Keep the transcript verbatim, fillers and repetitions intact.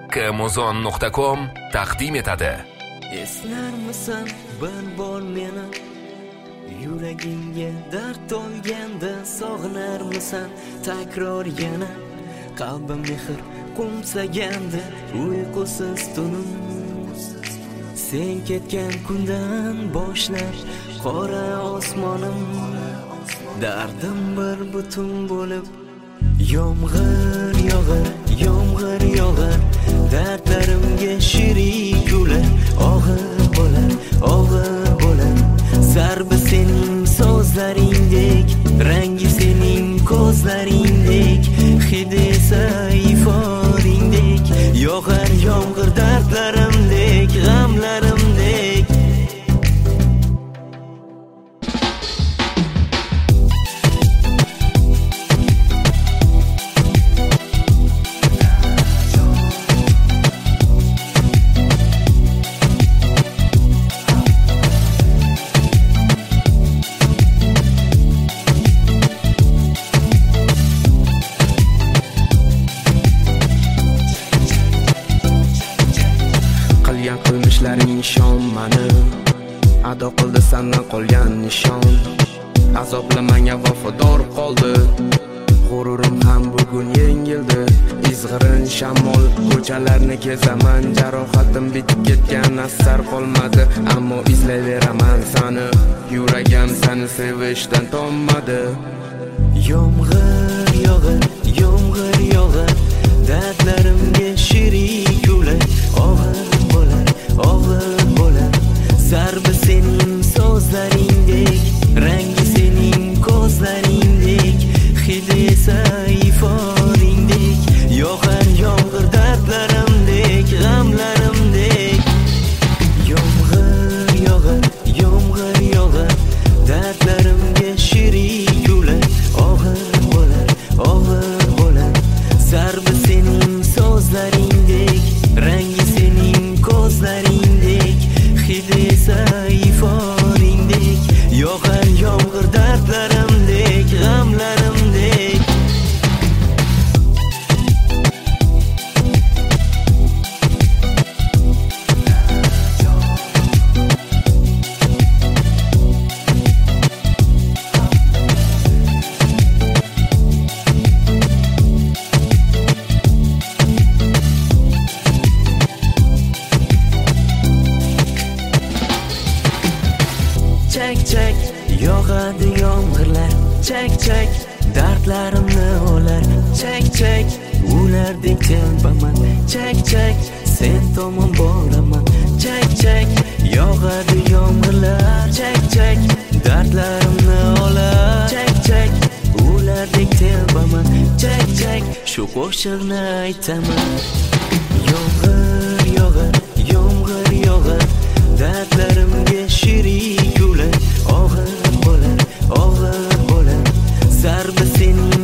Amazon nuqta com taqdim etadi. Eslarmisan bir bor meni, yuragimga dard to'yganda sog'inarmisan takror yana, qalbim mehr qo'msaganda uyqusiz tunim, sen ketgan kundan boshlab qora osmonim, dardim bir butun bo'lib yomg'ir yog'ar, yomg'ir yog'ar, dardlarimga shirin kular, og'ir bo'lar, og'ir bo'lar, zarbi sening so'zlaringdek, rangi sening ko'zlaringdek, hidi esa iforingdek, yog'ar yomg'ir dardlarimdek, g'amlarimdek. Qilmishlaring ishonmani, ado qildi sandan qolgan nishon, azoblamanga vafodor qoldi, g'ururim ham bugun yengildi, izg'irin shamol ko'chalarni kezaman, jarohatim bitib ketgan asar qolmadi, ammo izlayveraman sani, yuragim seni sevishdan tonmadi. Yomg'ir yog'ar, yomg'ir yog'ar, dardlarimga shirin kular, og'ir bo'lar, og'ir bo'lar, zarbi sening so'zlaringdek, rangi sening ko'zlaringdek, hidi esa iforingdek, yog'ar yomg'ir dardlarimdek, g'amlarimdek. Yomg'ir yog'ar, yomg'ir yog'ar, dardlarimga shirin kular, og'ir bo'lar, og'ir bo'lar, zarbi sening so'zlaringdek, rangi sening ko'zlaringdek, hidi esa iforingdek, yog'ar yomg'ir dardlarimdek, g'amlarimdek. Chak chak yog'adi yomg'irlar, chak chak dardlarimni olar, chak chak ulardek telbaman, chak chak sen tomon boraman, chak chak yog'adi yomg'irlar, chak chak dardlarimni olar, chak chak ulardek telbaman, chak chak shu qo'shiqni aytaman. Yomg'ir yog'ar, yomg'ir yog'ar, dardlarimga shirin kular, og'ir bo'lar, og'ir bo'lar, zarbi sening